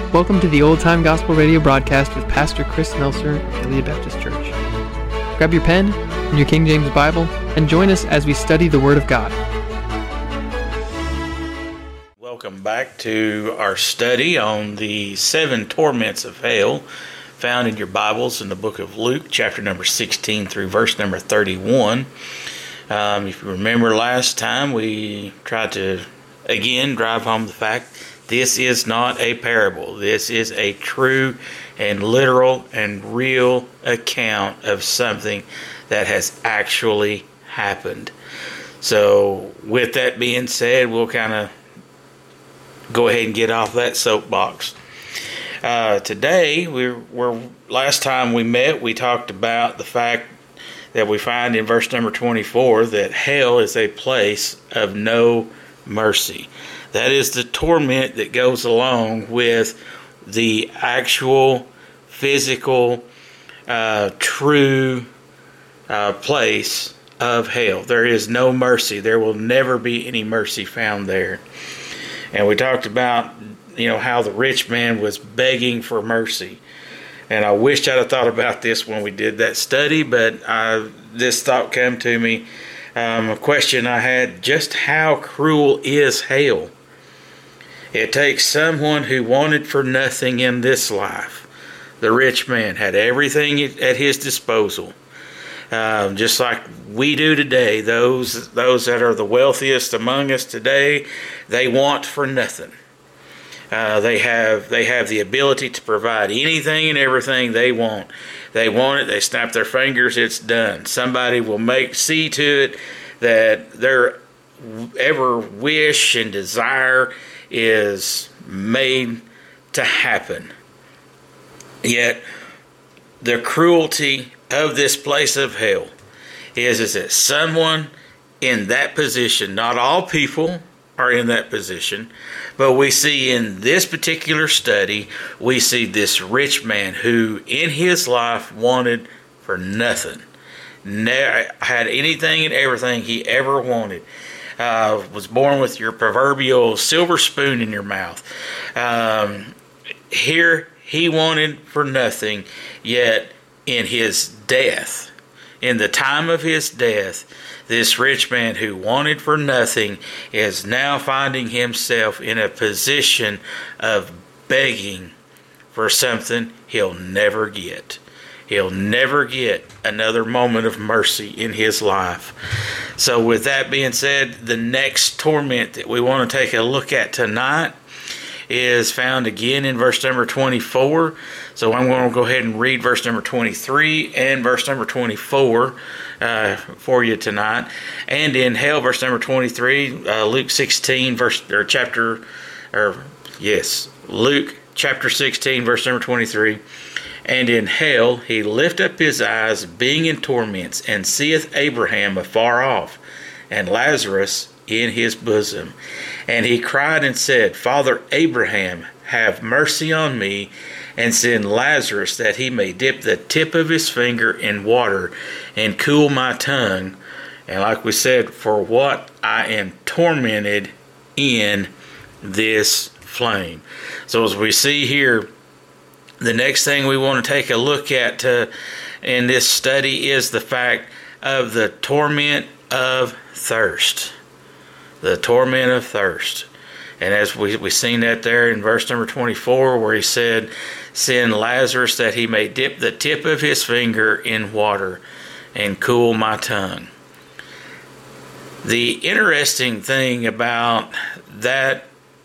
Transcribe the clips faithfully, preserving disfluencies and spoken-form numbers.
Welcome to the Old Time Gospel Radio broadcast with Pastor Chris Melser of Gilead Baptist Church. Grab your pen and your King James Bible and join us as we study the Word of God. Welcome back to our study on the seven torments of hell found in your Bibles in the book of Luke, chapter number sixteen through verse number thirty-one. Um, if you remember last time, we tried to, again, drive home the fact this is not a parable. This is a true and literal and real account of something that has actually happened. So, with that being said, we'll kind of go ahead and get off that soapbox. Uh, today, we're, we're last time we met, we talked about the fact that we find in verse number twenty-four that hell is a place of no mercy. That is the torment that goes along with the actual, physical, uh, true uh, place of hell. There is no mercy. There will never be any mercy found there. And we talked about, you know, how the rich man was begging for mercy. And I wished I'd have thought about this when we did that study, but uh, this thought came to me. Um, a question I had, just how cruel is hell? It takes someone who wanted for nothing in this life. The rich man had everything at his disposal. Uh, just like we do today, those those that are the wealthiest among us today, they want for nothing. Uh, they have they have the ability to provide anything and everything they want. They want it, they snap their fingers, it's done. Somebody will make see to it that their ever wish and desire is made to happen. Yet the cruelty of this place of hell is, is that someone in that position, not all people are in that position, but we see in this particular study, we see this rich man who in his life wanted for nothing, never had anything and everything he ever wanted. Uh, was born with your proverbial silver spoon in your mouth. Um, here he wanted for nothing, yet in his death, in the time of his death, this rich man who wanted for nothing is now finding himself in a position of begging for something he'll never get. He'll never get another moment of mercy in his life. So with that being said, the next torment that we want to take a look at tonight is found again in verse number twenty-four. So I'm going to go ahead and read verse number twenty-three and verse number twenty-four uh, for you tonight. And in hell, verse number twenty-three, uh, Luke sixteen, verse or chapter, or yes, Luke chapter sixteen, verse number twenty-three. And in hell he lift up his eyes, being in torments, and seeth Abraham afar off, and Lazarus in his bosom. And he cried and said, Father Abraham, have mercy on me, and send Lazarus, that he may dip the tip of his finger in water, and cool my tongue. And like we said, for what I am tormented in this flame. So as we see here, the next thing we want to take a look at uh, in this study is the fact of the torment of thirst. The torment of thirst. And as we we seen that there in verse number twenty-four, where he said, send Lazarus that he may dip the tip of his finger in water and cool my tongue. The interesting thing about that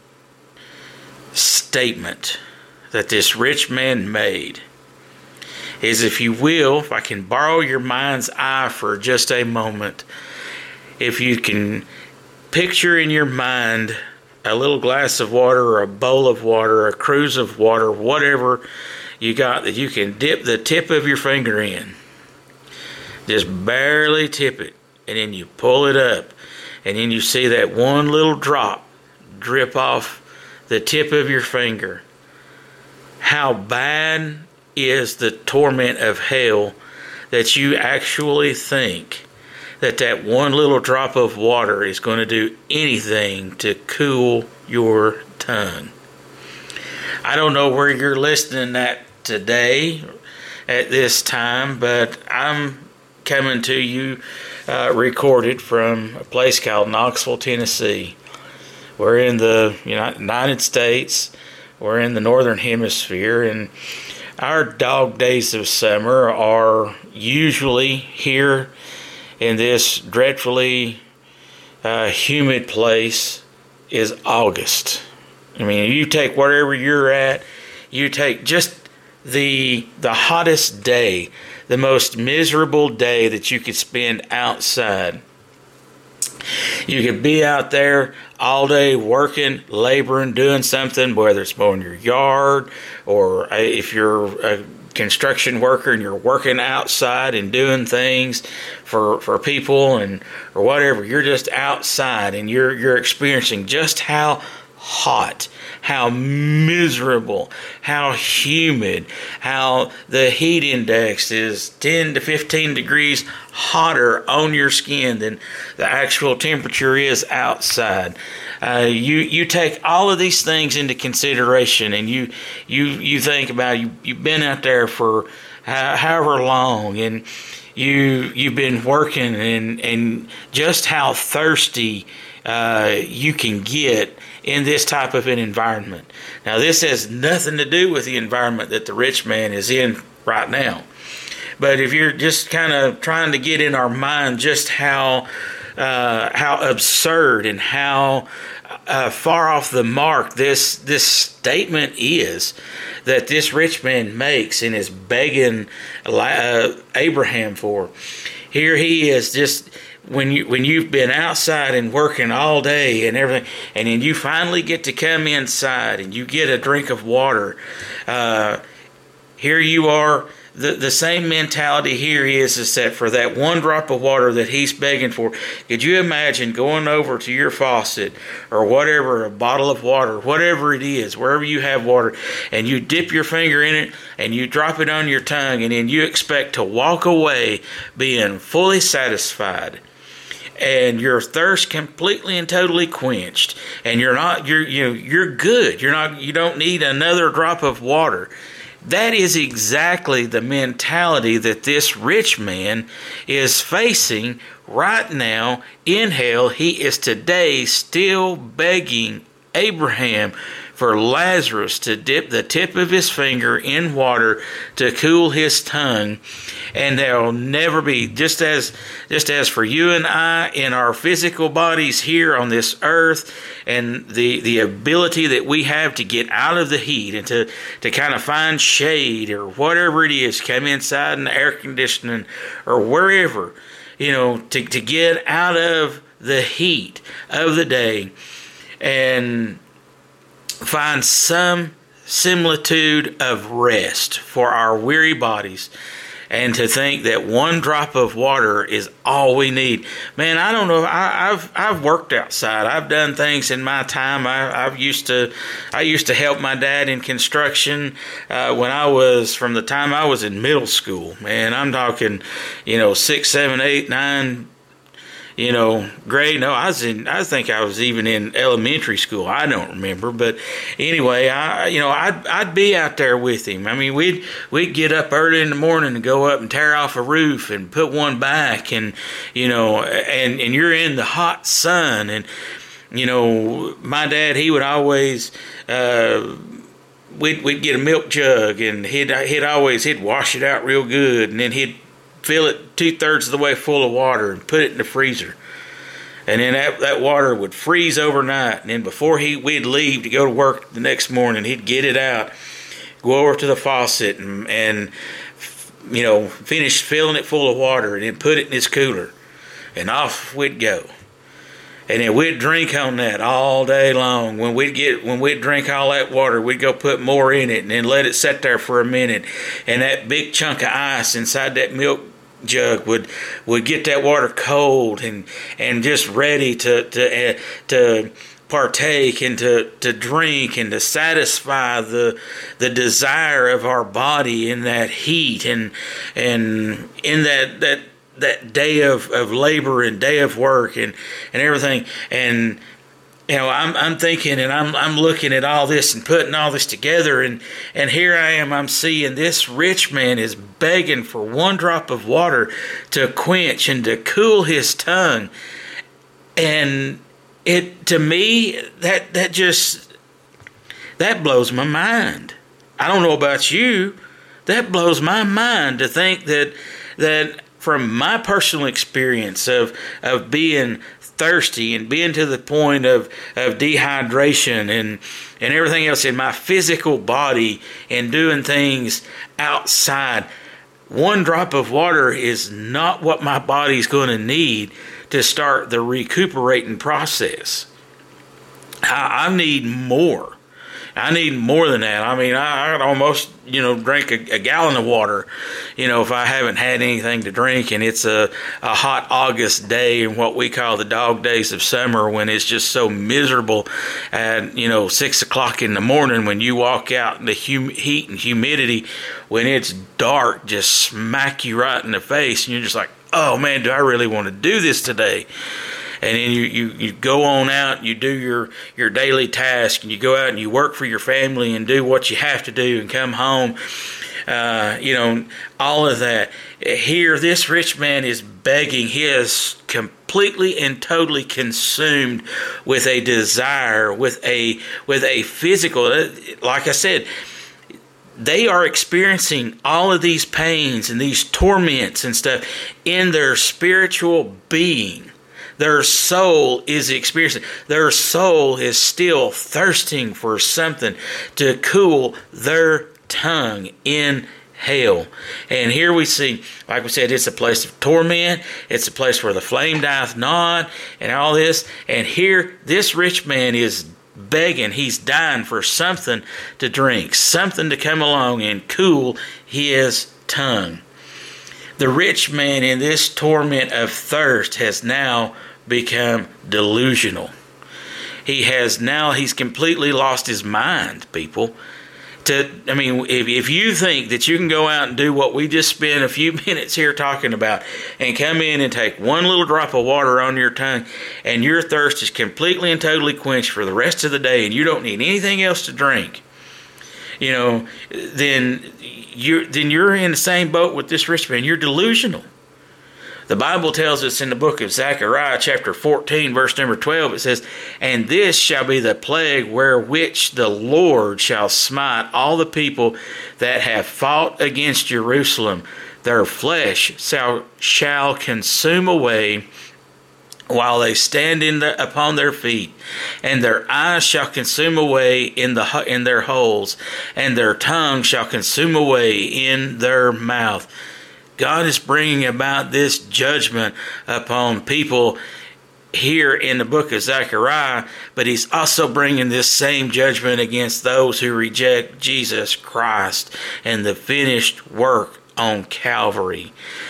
statement that this rich man made is, if you will, if I can borrow your mind's eye for just a moment, if you can picture in your mind a little glass of water or a bowl of water, a cruse of water, whatever you got that you can dip the tip of your finger in, just barely tip it, and then you pull it up, and then you see that one little drop drip off the tip of your finger. How bad is the torment of hell that you actually think that that one little drop of water is going to do anything to cool your tongue? I don't know where you're listening at today at this time, but I'm coming to you uh, recorded from a place called Knoxville, Tennessee. We're in the United States. We're in the Northern Hemisphere, and our dog days of summer are usually here in this dreadfully uh, humid place is August. I mean, you take wherever you're at, you take just the the hottest day, the most miserable day that you could spend outside. You could be out there all day working, laboring, doing something, whether it's mowing your yard, or if you're a construction worker and you're working outside and doing things for for people and or whatever. You're just outside and you're you're experiencing just how hot, how miserable, how humid, how the heat index is ten to fifteen degrees hotter on your skin than the actual temperature is outside. Uh, you you take all of these things into consideration, and you you you think about you you've been out there for how, however long, and you you've been working, and and just how thirsty uh, you can get in this type of an environment. Now, this has nothing to do with the environment that the rich man is in right now. But if you're just kind of trying to get in our mind just how uh, how absurd and how uh, far off the mark this this statement is that this rich man makes and is begging uh, Abraham for. Here he is just when you when you've been outside and working all day and everything, and then you finally get to come inside and you get a drink of water. Uh, here you are. The the same mentality here is is that for that one drop of water that he's begging for. Could you imagine going over to your faucet or whatever, a bottle of water, whatever it is, wherever you have water, and you dip your finger in it and you drop it on your tongue, and then you expect to walk away being fully satisfied and your thirst completely and totally quenched, and you're not you're you know, you're good. You're not you don't need another drop of water. That is exactly the mentality that this rich man is facing right now in hell. He is today still begging Abraham for Lazarus to dip the tip of his finger in water to cool his tongue. And there will never be, just as just as for you and I in our physical bodies here on this earth, and the, the ability that we have to get out of the heat and to, to kind of find shade or whatever it is, come inside in the air conditioning or wherever, you know, to, to get out of the heat of the day and find some similitude of rest for our weary bodies, and to think that one drop of water is all we need. Man, I don't know. I, I've I've worked outside. I've done things in my time. I, I've used to I used to help my dad in construction uh, when I was from the time I was in middle school. Man, I'm talking, you know, six, seven, eight, nine. You know, grade. No, I was in. I think I was even in elementary school. I don't remember, but anyway, I you know I'd I'd be out there with him. I mean, we'd we'd get up early in the morning and go up and tear off a roof and put one back, and you know, and and you're in the hot sun, and you know, my dad, he would always. Uh, we'd we'd get a milk jug, and he'd he'd always he'd wash it out real good, and then he'd fill it two-thirds of the way full of water and put it in the freezer. And then that, that water would freeze overnight. And then before he we'd leave to go to work the next morning, he'd get it out, go over to the faucet and, and you know, finish filling it full of water, and then put it in his cooler. And off we'd go. And then we'd drink on that all day long. When we'd get when we'd drink all that water, we'd go put more in it and then let it sit there for a minute. And that big chunk of ice inside that milk jug would would get that water cold and and just ready to to uh, to partake and to, to drink and to satisfy the the desire of our body in that heat and and in that that that day of, of labor and day of work and, and everything. And you know, I'm I'm thinking and I'm I'm looking at all this and putting all this together, and and here I am, I'm seeing this rich man is begging for one drop of water to quench and to cool his tongue. And it, to me, that that just that blows my mind. I don't know about you. That blows my mind to think that that from my personal experience of of being thirsty and being to the point of, of dehydration and and everything else in my physical body and doing things outside, one drop of water is not what my body's going to need to start the recuperating process. I, I need more. I need more than that. I mean, I, I'd almost, you know, drink a, a gallon of water, you know, if I haven't had anything to drink, and it's a, a hot August day in what we call the dog days of summer, when it's just so miserable at, you know, six o'clock in the morning when you walk out in the hum- heat and humidity, when it's dark, just smack you right in the face, and you're just like, oh man, do I really want to do this today? And then you, you, you go on out, you do your, your daily task, and you go out and you work for your family and do what you have to do and come home. Uh, you know, all of that. Here, this rich man is begging. He is completely and totally consumed with a desire, with a with a physical, like I said, they are experiencing all of these pains and these torments and stuff in their spiritual being. Their soul is experiencing, their soul is still thirsting for something to cool their tongue in hell. And here we see, like we said, it's a place of torment. It's a place where the flame dieth not and all this. And here, this rich man is begging, he's dying for something to drink, something to come along and cool his tongue. The rich man in this torment of thirst has now become delusional. He has now, he's completely lost his mind, people. To, I mean, if, if you think that you can go out and do what we just spent a few minutes here talking about and come in and take one little drop of water on your tongue and your thirst is completely and totally quenched for the rest of the day and you don't need anything else to drink, you know, then you're, then you're in the same boat with this rich man. You're delusional. The Bible tells us in the book of Zechariah, chapter fourteen, verse number twelve, it says, "And this shall be the plague wherewith the Lord shall smite all the people that have fought against Jerusalem. Their flesh shall, shall consume away while they stand in the, upon their feet, and their eyes shall consume away in the in their holes, and their tongue shall consume away in their mouth." God is bringing about this judgment upon people here in the book of Zechariah, but he's also bringing this same judgment against those who reject Jesus Christ and the finished work on Calvary.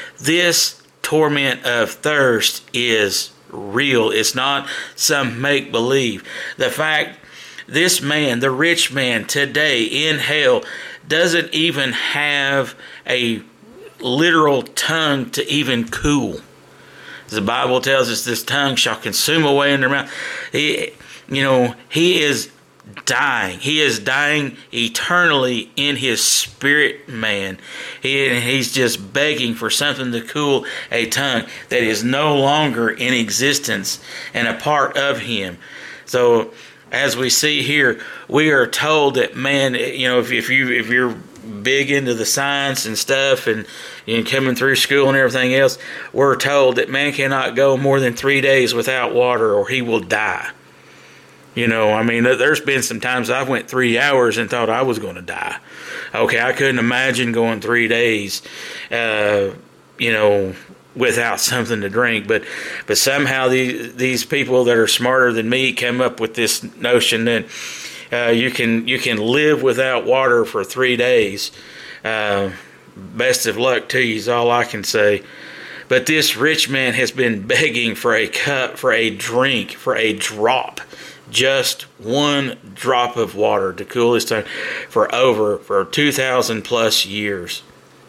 This torment of thirst is real. It's not some make-believe. The fact this man, the rich man today in hell, doesn't even have a literal tongue to even cool. The Bible tells us this tongue shall consume away in their mouth. He, you know, he is dying. He is dying eternally in his spirit, man. He, he's just begging for something to cool a tongue that is no longer in existence and a part of him. So, as we see here, we are told that, man, you know, if, if you if you're big into the science and stuff and, and coming through school and everything else, we're told that man cannot go more than three days without water or he will die. You know, I mean, there's been some times I've went three hours and thought I was going to die. Okay, I couldn't imagine going three days, uh, you know, without something to drink. But but somehow these these people that are smarter than me come up with this notion that uh, you can you can live without water for three days. Uh, best of luck to you is all I can say. But this rich man has been begging for a cup, for a drink, for a drop. Just one drop of water to cool his tongue for over, for two thousand plus years.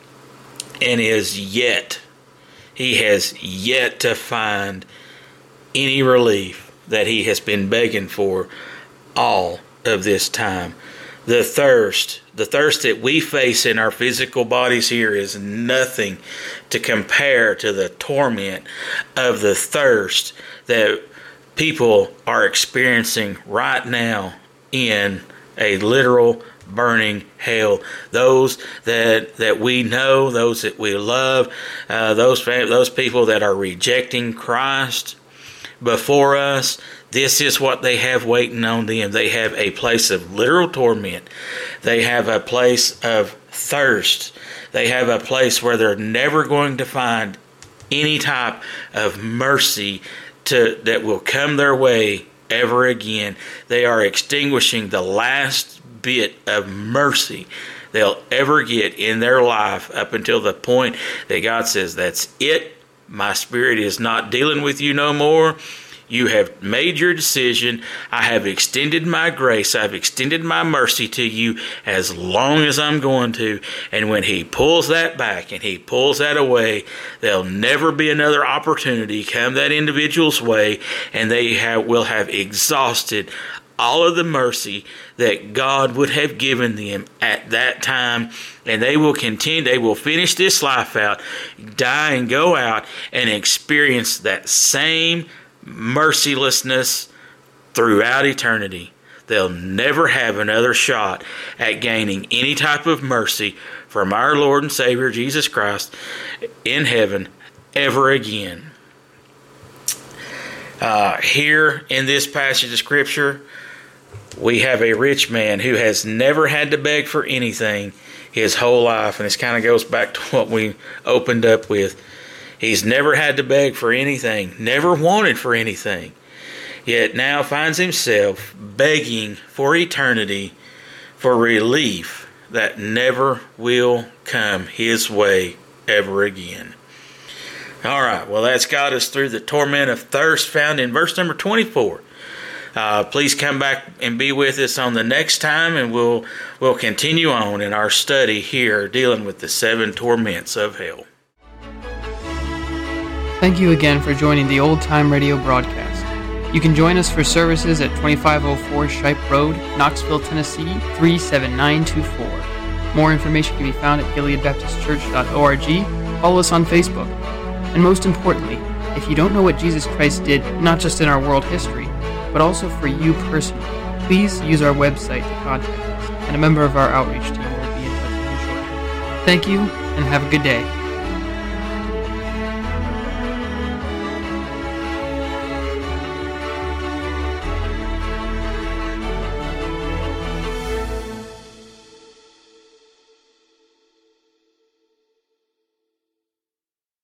And is yet, he has yet to find any relief that he has been begging for all of this time. The thirst, the thirst that we face in our physical bodies here is nothing to compare to the torment of the thirst that people are experiencing right now in a literal burning hell. Those that that we know, those that we love, uh, those those people that are rejecting Christ before us, this is what they have waiting on them. They have a place of literal torment. They have a place of thirst. They have a place where they're never going to find any type of mercy to that will come their way ever again. They are extinguishing the last bit of mercy they'll ever get in their life up until the point that God says, that's it. My spirit is not dealing with you no more. You have made your decision. I have extended my grace. I've extended my mercy to you as long as I'm going to. And when he pulls that back and he pulls that away, there'll never be another opportunity come that individual's way, and they have, will have exhausted all of the mercy that God would have given them at that time. And they will continue, they will finish this life out, die and go out and experience that same mercilessness throughout eternity. They'll never have another shot at gaining any type of mercy from our Lord and Savior Jesus Christ in heaven ever again. Uh, here in this passage of Scripture, we have a rich man who has never had to beg for anything his whole life. And this kind of goes back to what we opened up with. He's never had to beg for anything, never wanted for anything, yet now finds himself begging for eternity, for relief that never will come his way ever again. All right, well, that's got us through the torment of thirst found in verse number twenty-four. Uh, please come back and be with us on the next time, and we'll we'll continue on in our study here dealing with the seven torments of hell. Thank you again for joining the Old Time Radio broadcast. You can join us for services at twenty-five oh four Shipe Road, Knoxville, Tennessee, three seven nine two four. More information can be found at gilead baptist church dot org. Follow us on Facebook. And most importantly, if you don't know what Jesus Christ did, not just in our world history, but also for you personally, please use our website to contact us, and a member of our outreach team will be in touch with you shortly. Thank you, and have a good day.